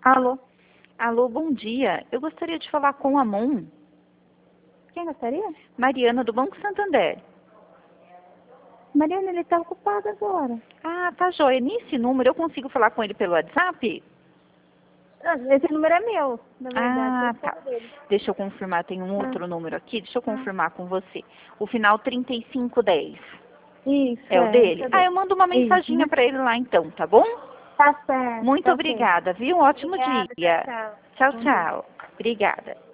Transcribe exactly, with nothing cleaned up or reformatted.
Alô? Alô, bom dia. Eu gostaria de falar com a Mon. Quem gostaria? Mariana, do Banco Santander. Mariana, ele está ocupado agora. Ah, tá joia. Nesse número eu consigo falar com ele pelo WhatsApp? Ah, esse número é meu, na verdade. Ah, Eu tá. sou dele. Deixa eu confirmar, tem um Ah, outro número aqui. Deixa eu ah. confirmar com você. O final trinta e cinco dez. Isso, É o é, esse dele? é Ah, dele. eu mando uma Isso. mensaginha para ele lá então, tá bom? Tá certo, Muito tá ok. obrigada, viu? Um ótimo Obrigada, tchau, dia. tchau. Tchau, Bom dia. tchau. Obrigada.